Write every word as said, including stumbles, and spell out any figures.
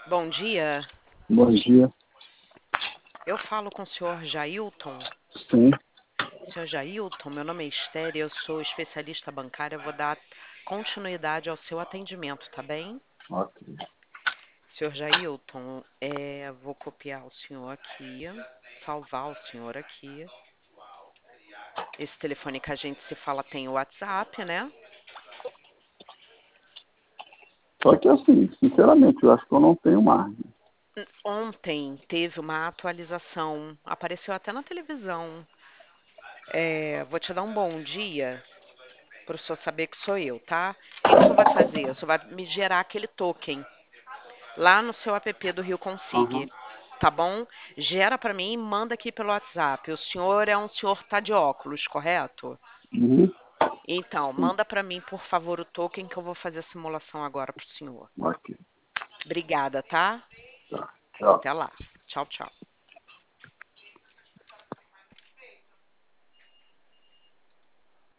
Bom dia, Bom dia. eu falo com o senhor Jailton. Sim, Senhor Jailton, meu nome é Esther, eu sou especialista bancária, eu vou dar continuidade ao seu atendimento, tá bem? ok. Senhor Jailton, é, vou copiar o senhor aqui, salvar o senhor aqui. Esse telefone que a gente se fala tem o WhatsApp, né? Só que assim, sinceramente, eu acho que eu não tenho mais. Ontem teve uma atualização, apareceu até na televisão. É, vou te dar um bom dia para o senhor saber que sou eu, tá? O que, que o senhor vai fazer? O senhor vai me gerar aquele token lá no seu app do Rio Aham. Consig, tá bom? Gera para mim e manda aqui pelo WhatsApp. O senhor é um senhor tá de óculos, correto? Uhum. Então, Sim, manda para mim, por favor, o token que eu vou fazer a simulação agora pro senhor. ok. Obrigada, tá? Tá. Tchau. Até lá. Tchau, tchau.